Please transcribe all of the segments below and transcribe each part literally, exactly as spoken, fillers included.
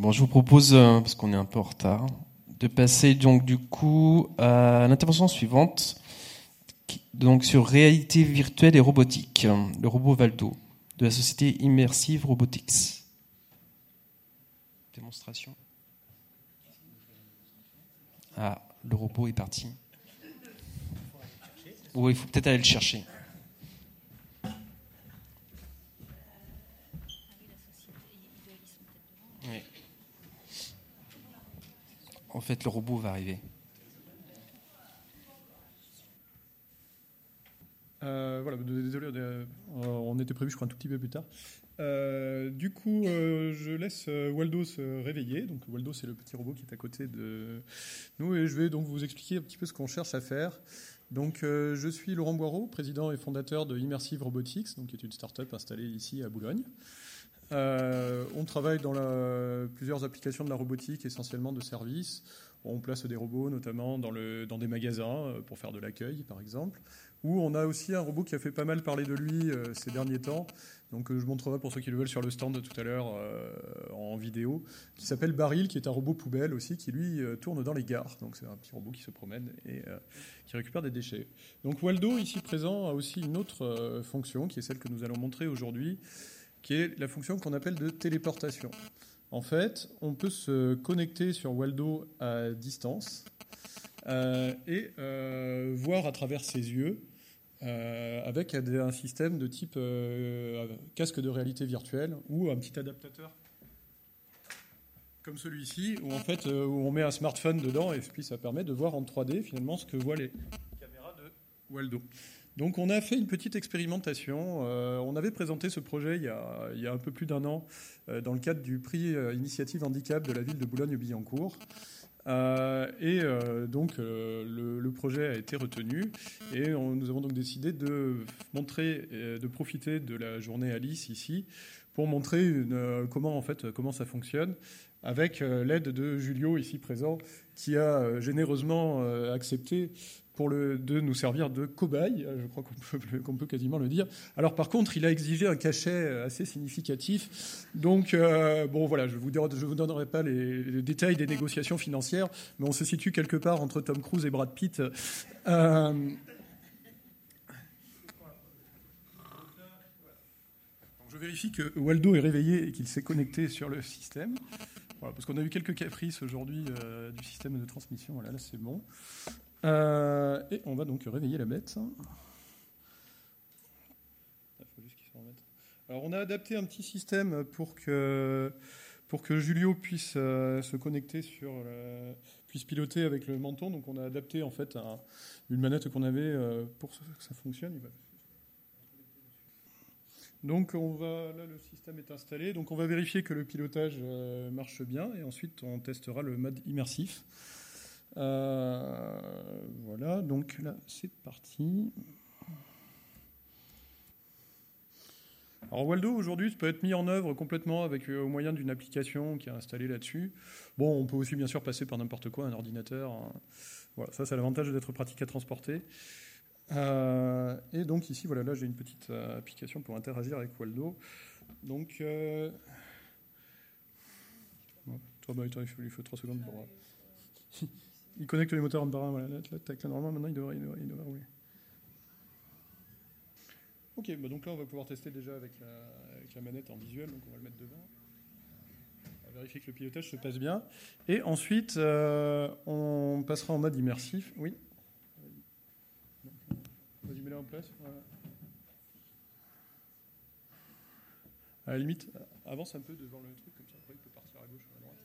Bon, je vous propose, euh, parce qu'on est un peu en retard, de passer donc du coup à l'intervention suivante, qui, donc sur réalité virtuelle et robotique, le robot Waldo de la société Immersive Robotics. Démonstration. Ah, le robot est parti. Oui, il faut peut-être aller le chercher. Oui. En fait, le robot va arriver. Euh, voilà, désolé, on était prévu, je crois, un tout petit peu plus tard. Euh, du coup, euh, je laisse Waldo se réveiller. Donc, Waldo, c'est le petit robot qui est à côté de nous, et je vais donc vous expliquer un petit peu ce qu'on cherche à faire. Donc, euh, je suis Laurent Boireau, président et fondateur de Immersive Robotics, donc qui est une start-up installée ici à Boulogne. Euh, on travaille dans la, plusieurs applications de la robotique, essentiellement de services. On place des robots, notamment dans, le, dans des magasins, pour faire de l'accueil, par exemple. Où on a aussi un robot qui a fait pas mal parler de lui euh, ces derniers temps. Donc euh, je montrerai pour ceux qui le veulent sur le stand tout à l'heure euh, en vidéo, qui s'appelle Baril, qui est un robot poubelle aussi, qui lui euh, tourne dans les gares. Donc c'est un petit robot qui se promène et euh, qui récupère des déchets. Donc Waldo, ici présent, a aussi une autre euh, fonction, qui est celle que nous allons montrer aujourd'hui, qui est la fonction qu'on appelle de téléportation. En fait, on peut se connecter sur Waldo à distance euh, et euh, voir à travers ses yeux Euh, avec un système de type euh, casque de réalité virtuelle ou un petit adaptateur comme celui-ci, où en fait euh, où on met un smartphone dedans et puis ça permet de voir en trois D finalement ce que voient les caméras de Waldo. Donc on a fait une petite expérimentation. Euh, on avait présenté ce projet il y a, il y a un peu plus d'un an euh, dans le cadre du prix euh, Initiative Handicap de la ville de Boulogne-Billancourt. Euh, et euh, donc euh, le, le projet a été retenu et on, nous avons donc décidé de montrer, euh, de profiter de la journée Alice ici pour montrer une, euh, comment en fait comment ça fonctionne avec euh, l'aide de Julio ici présent qui a euh, généreusement euh, accepté pour le, de nous servir de cobaye, je crois qu'on peut, qu'on peut quasiment le dire. Alors par contre, il a exigé un cachet assez significatif. Donc, euh, bon voilà, je ne vous, vous donnerai pas les, les détails des négociations financières, mais on se situe quelque part entre Tom Cruise et Brad Pitt. Euh, je vérifie que Waldo est réveillé et qu'il s'est connecté sur le système. Voilà, parce qu'on a eu quelques caprices aujourd'hui euh, du système de transmission. Voilà, là c'est bon. Euh, et on va donc réveiller la bête. Il faut juste qu'il se remette. Alors on a adapté un petit système pour que, pour que Julio puisse euh, se connecter sur la, puisse piloter avec le menton. Donc on a adapté en fait un, une manette qu'on avait euh, pour que ça fonctionne. Il va... Donc on va, là le système est installé. Donc on va vérifier que le pilotage euh, marche bien et ensuite on testera le mode immersif. Euh, voilà, donc là, c'est parti. Alors Waldo, aujourd'hui, ça peut être mis en œuvre complètement avec, euh, au moyen d'une application qui est installée là-dessus. Bon, on peut aussi, bien sûr, passer par n'importe quoi, un ordinateur. Un... Voilà, ça, c'est l'avantage d'être pratique à transporter. Euh, et donc, ici, voilà, là, j'ai une petite euh, application pour interagir avec Waldo. Donc, euh... bon, toi, bah, il faut, il faut trois secondes pour... Il connecte les moteurs en par un, voilà, là, là, tac, là, normalement, maintenant, il devrait, il devrait, il devrait rouler. Ok, bah donc là, on va pouvoir tester déjà avec la, avec la manette en visuel, donc on va le mettre devant. On va vérifier que le pilotage se passe bien. Et ensuite, euh, on passera en mode immersif. Oui. Vas-y, mets-la en place. Voilà. À la limite, avance un peu devant le truc, comme ça, après, il peut partir à gauche ou à droite.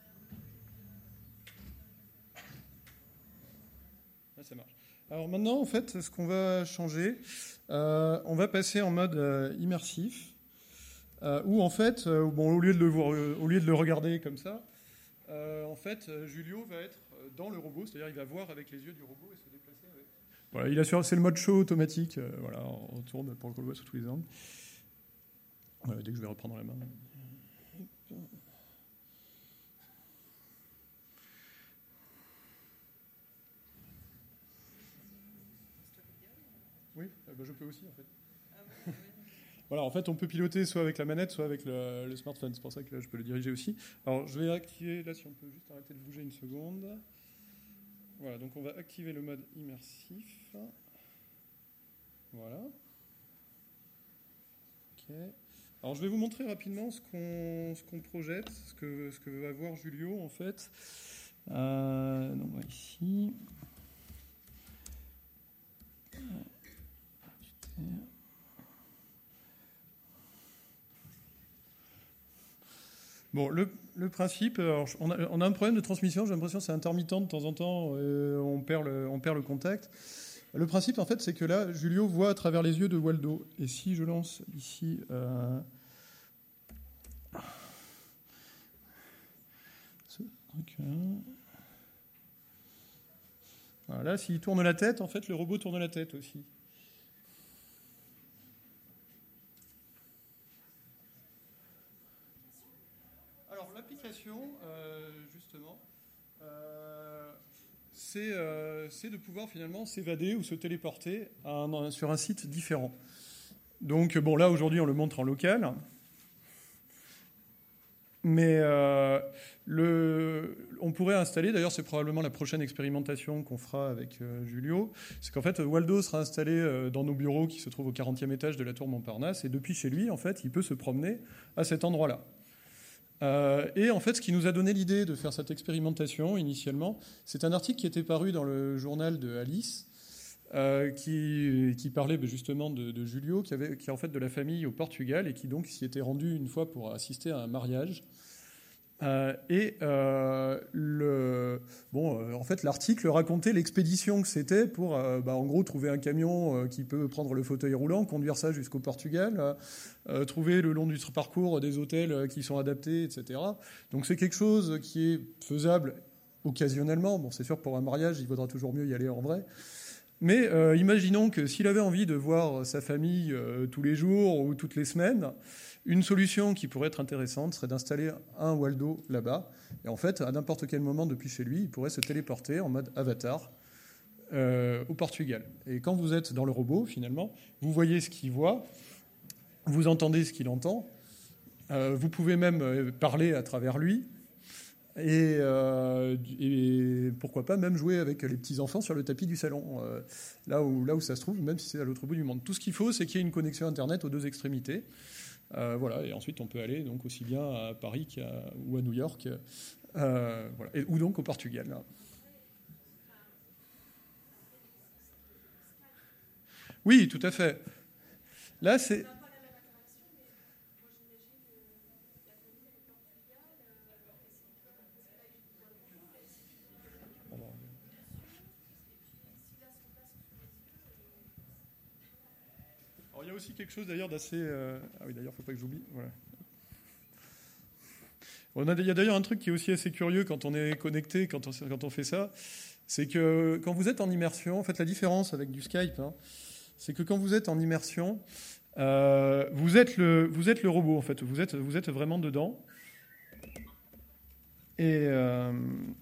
Là, ça marche. Alors maintenant, en fait, ce qu'on va changer, euh, on va passer en mode euh, immersif, euh, où en fait, euh, bon, au lieu de le voir, euh, au lieu de le regarder comme ça, euh, en fait, Julio va être dans le robot, c'est-à-dire il va voir avec les yeux du robot et se déplacer avec. Voilà, il assure, c'est le mode show automatique. Euh, voilà, on tourne pour le voit sous tous les angles. Voilà, dès que je vais reprendre la main. Oui, bah je peux aussi en fait. Voilà, en fait, on peut piloter soit avec la manette, soit avec le, le smartphone. C'est pour ça que là, je peux le diriger aussi. Alors, je vais activer, là, si on peut juste arrêter de bouger une seconde. Voilà, donc on va activer le mode immersif. Voilà. Ok. Alors, je vais vous montrer rapidement ce qu'on, ce qu'on projette, ce que, ce que va voir Julio, en fait. Euh, donc, on va ici. Bon, le, le principe, alors, on, a, on a un problème de transmission, j'ai l'impression que c'est intermittent de temps en temps, euh, on, perd le, on perd le contact. Le principe, en fait, c'est que là, Julio voit à travers les yeux de Waldo. Et si je lance ici... Euh, ce truc-là... Voilà, là, s'il tourne la tête, en fait, le robot tourne la tête aussi. L'application, euh, justement, euh, c'est, euh, c'est de pouvoir finalement s'évader ou se téléporter à un, sur un site différent. Donc, bon, là, aujourd'hui, on le montre en local. Mais euh, le, on pourrait installer, d'ailleurs, c'est probablement la prochaine expérimentation qu'on fera avec euh, Julio, c'est qu'en fait, Waldo sera installé euh, dans nos bureaux qui se trouvent au quarantième étage de la tour Montparnasse, et depuis chez lui, en fait, il peut se promener à cet endroit-là. Euh, et en fait, ce qui nous a donné l'idée de faire cette expérimentation initialement, c'est un article qui était paru dans le journal de Alice, euh, qui, qui parlait justement de, de Julio, qui, avait, qui est en fait de la famille au Portugal et qui donc s'y était rendu une fois pour assister à un mariage. Euh, et euh, le, bon, euh, en fait, l'article racontait l'expédition que c'était pour, euh, bah, en gros, trouver un camion euh, qui peut prendre le fauteuil roulant, conduire ça jusqu'au Portugal, euh, trouver le long du parcours des hôtels qui sont adaptés, et cetera. Donc c'est quelque chose qui est faisable occasionnellement. Bon, c'est sûr que pour un mariage, il vaudra toujours mieux y aller en vrai. Mais euh, imaginons que s'il avait envie de voir sa famille euh, tous les jours ou toutes les semaines, une solution qui pourrait être intéressante serait d'installer un Waldo là-bas. Et en fait, à n'importe quel moment depuis chez lui, il pourrait se téléporter en mode avatar euh, au Portugal. Et quand vous êtes dans le robot, finalement, vous voyez ce qu'il voit, vous entendez ce qu'il entend, euh, vous pouvez même parler à travers lui. Et, euh, et pourquoi pas même jouer avec les petits-enfants sur le tapis du salon, euh, là, où, là où ça se trouve, même si c'est à l'autre bout du monde. Tout ce qu'il faut, c'est qu'il y ait une connexion Internet aux deux extrémités. Euh, voilà, et ensuite, on peut aller donc, aussi bien à Paris qu'à, ou à New York, euh, voilà, et, ou donc au Portugal. Là. Oui, tout à fait. Là, c'est... Alors, il y a aussi quelque chose d'ailleurs d'assez... Euh... Ah oui, d'ailleurs, il ne faut pas que j'oublie. Voilà. On a, il y a d'ailleurs un truc qui est aussi assez curieux quand on est connecté, quand on, quand on fait ça, c'est que quand vous êtes en immersion, en fait, la différence avec du Skype, hein, c'est que quand vous êtes en immersion, euh, vous, êtes le, vous êtes le robot, en fait. Vous êtes, vous êtes vraiment dedans. Et... Euh,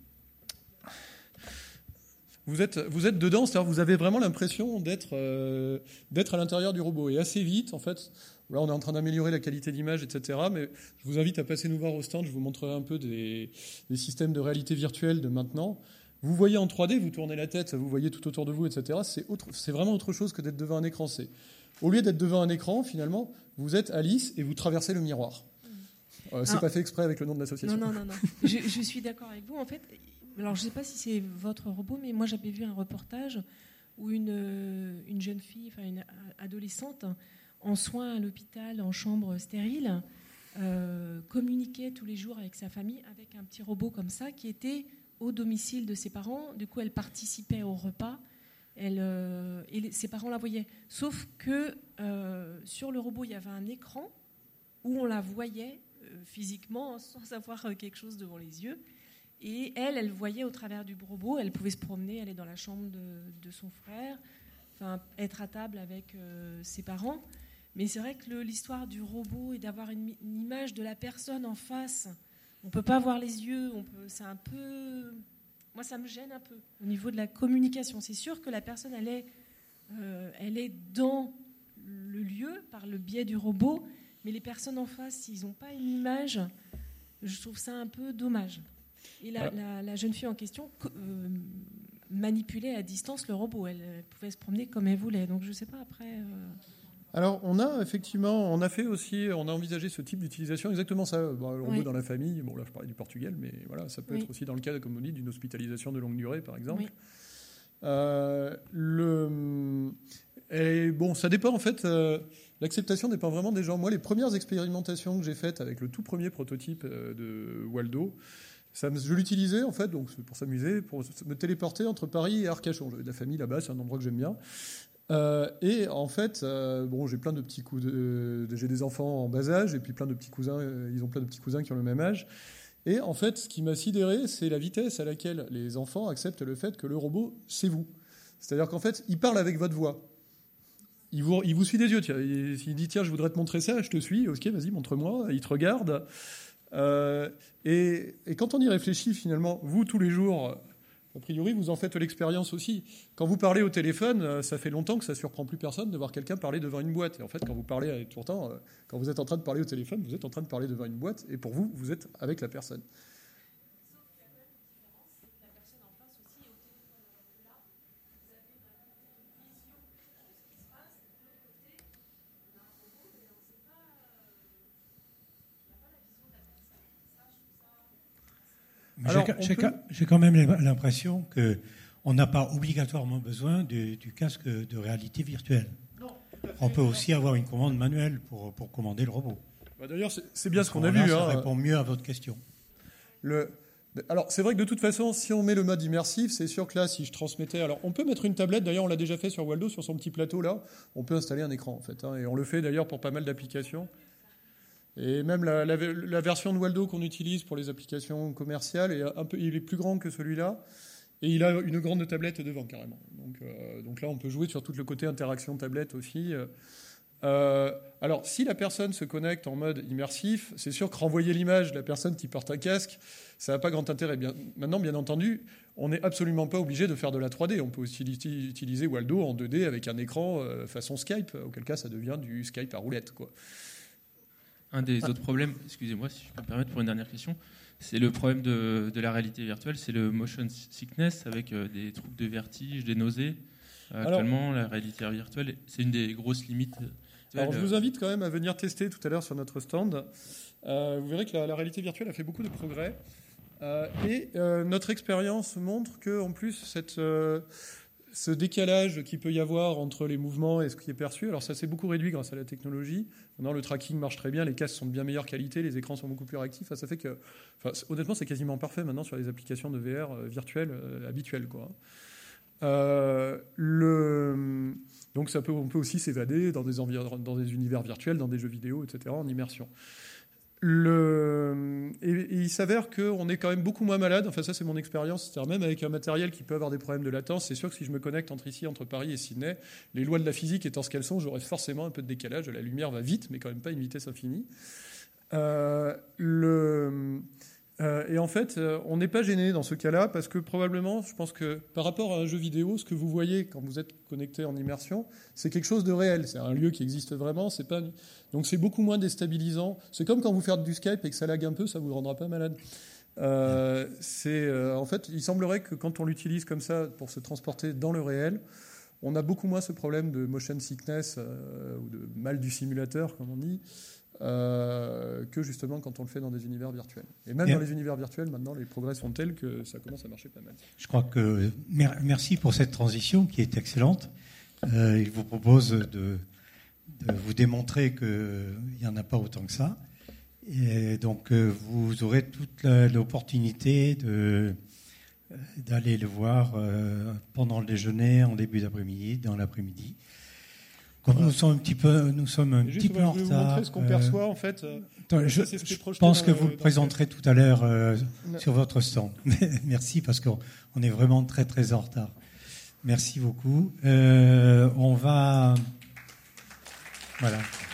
Vous êtes, vous êtes dedans, c'est-à-dire vous avez vraiment l'impression d'être, euh, d'être à l'intérieur du robot. Et assez vite, en fait, là on est en train d'améliorer la qualité d'image, et cetera. Mais je vous invite à passer nous voir au stand, je vous montrerai un peu des, des systèmes de réalité virtuelle de maintenant. Vous voyez en trois D, vous tournez la tête, vous voyez tout autour de vous, et cetera. C'est, autre, c'est vraiment autre chose que d'être devant un écran. C'est, au lieu d'être devant un écran, finalement, vous êtes Alice et vous traversez le miroir. Euh, c'est Alors, pas fait exprès avec le nom de l'association. Non, non, non. non. je, je suis d'accord avec vous. En fait, alors je ne sais pas si c'est votre robot, mais moi j'avais vu un reportage où une, une jeune fille, enfin une adolescente, en soins à l'hôpital, en chambre stérile, euh, communiquait tous les jours avec sa famille avec un petit robot comme ça qui était au domicile de ses parents. Du coup, elle participait au repas. Elle, euh, et les, ses parents la voyaient. Sauf que euh, sur le robot, il y avait un écran où on la voyait euh, physiquement sans avoir quelque chose devant les yeux. Et elle, elle voyait au travers du robot, elle pouvait se promener, aller dans la chambre de, de son frère, enfin, être à table avec euh, ses parents. Mais c'est vrai que le, l'histoire du robot et d'avoir une, une image de la personne en face, on ne peut pas voir les yeux, on peut, c'est un peu... Moi, ça me gêne un peu au niveau de la communication. C'est sûr que la personne, elle est, euh, elle est dans le le lieu par le biais du robot, mais les personnes en face, s'ils n'ont pas une image, je trouve ça un peu dommage. Et la, ah. la, la jeune fille en question euh, manipulait à distance le robot. Elle, elle pouvait se promener comme elle voulait. Donc je ne sais pas après... Euh... Alors, on a effectivement, on a fait aussi, on a envisagé ce type d'utilisation, exactement ça. Bon, le robot oui. dans la famille, bon là je parlais du Portugal, mais voilà, ça peut oui. être aussi dans le cas, comme on dit, d'une hospitalisation de longue durée, par exemple. Oui. Euh, le, et bon, ça dépend en fait, euh, l'acceptation dépend vraiment des gens. Moi, les premières expérimentations que j'ai faites avec le tout premier prototype euh, de Waldo, ça, je l'utilisais en fait, donc pour s'amuser, pour me téléporter entre Paris et Arcachon. J'avais de la famille là-bas, c'est un endroit que j'aime bien. Euh, et en fait, euh, bon, j'ai plein de petits cousins, euh, j'ai des enfants en bas âge, et puis plein de petits cousins, euh, ils ont plein de petits cousins qui ont le même âge. Et en fait, ce qui m'a sidéré, c'est la vitesse à laquelle les enfants acceptent le fait que le robot, c'est vous. C'est-à-dire qu'en fait, il parle avec votre voix. Il vous, il vous suit des yeux. Tiens, il, il dit tiens, je voudrais te montrer ça, je te suis. Ok, vas-y, montre-moi. Il te regarde. Euh, et, et quand on y réfléchit, finalement, vous tous les jours. A priori, vous en faites l'expérience aussi. Quand vous parlez au téléphone, ça fait longtemps que ça ne surprend plus personne de voir quelqu'un parler devant une boîte. Et en fait, quand vous parlez, pourtant, quand vous êtes en train de parler au téléphone, vous êtes en train de parler devant une boîte, et pour vous, vous êtes avec la personne. Alors, j'ai, peut... j'ai quand même l'impression qu'on n'a pas obligatoirement besoin de, du casque de réalité virtuelle. Non, on peut aussi avoir une commande manuelle pour, pour commander le robot. Bah d'ailleurs, c'est, c'est bien ce qu'on a vu. Ça hein. répond mieux à votre question. Le... Alors, c'est vrai que de toute façon, si on met le mode immersif, c'est sûr que là, si je transmettais... Alors, on peut mettre une tablette. D'ailleurs, on l'a déjà fait sur Waldo, sur son petit plateau, là. On peut installer un écran, en fait. Hein, et on le fait, d'ailleurs, pour pas mal d'applications. Et même la, la, la version de Waldo qu'on utilise pour les applications commerciales, est un peu, il est plus grand que celui-là. Et il a une grande tablette devant, carrément. Donc, euh, donc là, on peut jouer sur tout le côté interaction tablette aussi. Euh, alors, si la personne se connecte en mode immersif, c'est sûr que renvoyer l'image de la personne qui porte un casque, ça n'a pas grand intérêt. Bien, maintenant, bien entendu, on n'est absolument pas obligé de faire de la trois D. On peut aussi utiliser Waldo en deux D avec un écran euh, façon Skype, auquel cas, ça devient du Skype à roulette, quoi. Un des autres problèmes, excusez-moi si je peux me permettre pour une dernière question, c'est le problème de, de la réalité virtuelle, c'est le motion sickness avec euh, des troubles de vertige, des nausées. Euh, alors, actuellement, la réalité virtuelle, c'est une des grosses limites. Alors, je vous invite quand même à venir tester tout à l'heure sur notre stand. Euh, vous verrez que la, la réalité virtuelle a fait beaucoup de progrès. Euh, et euh, notre expérience montre qu'en plus, cette... Euh, ce décalage qu'il peut y avoir entre les mouvements et ce qui est perçu, alors ça s'est beaucoup réduit grâce à la technologie. Maintenant, le tracking marche très bien, les casques sont de bien meilleure qualité, les écrans sont beaucoup plus réactifs. Ça fait que, enfin, honnêtement, c'est quasiment parfait maintenant sur les applications de V R euh, virtuelles euh, habituelles, quoi. Euh, le... Donc, ça peut, on peut aussi s'évader dans des, envir... dans des univers virtuels, dans des jeux vidéo, et cetera, en immersion. Le... Et, et il s'avère qu'on est quand même beaucoup moins malade. Enfin, ça, c'est mon expérience. C'est-à-dire, même avec un matériel qui peut avoir des problèmes de latence, c'est sûr que si je me connecte entre ici, entre Paris et Sydney, les lois de la physique étant ce qu'elles sont, j'aurai forcément un peu de décalage. La lumière va vite, mais quand même pas à une vitesse infinie. Euh, le... Euh, et en fait, euh, on n'est pas gêné dans ce cas-là parce que probablement, je pense que par rapport à un jeu vidéo, ce que vous voyez quand vous êtes connecté en immersion, c'est quelque chose de réel. C'est un lieu qui existe vraiment. C'est pas... Donc c'est beaucoup moins déstabilisant. C'est comme quand vous faites du Skype et que ça lag un peu, ça vous rendra pas malade. Euh, c'est, euh, en fait, il semblerait que quand on l'utilise comme ça pour se transporter dans le réel, on a beaucoup moins ce problème de motion sickness euh, ou de mal du simulateur, comme on dit. Euh, que justement quand on le fait dans des univers virtuels. Et même Bien. dans les univers virtuels, maintenant, les progrès sont tels que ça commence à marcher pas mal. Je crois que... Merci pour cette transition qui est excellente. Euh, il vous propose de, de vous démontrer qu'il n'y en a pas autant que ça. Et donc, vous aurez toute la, l'opportunité de, d'aller le voir euh, pendant le déjeuner, en début d'après-midi, dans l'après-midi. Comme nous sommes un petit peu, nous sommes un petit peu en retard. Je vais vous montrer ce qu'on perçoit en fait. Attends, je, je, je pense que vous le présenterez tout à l'heure euh, sur votre stand. Merci parce qu'on on est vraiment très très en retard. Merci beaucoup. Euh, on va, voilà.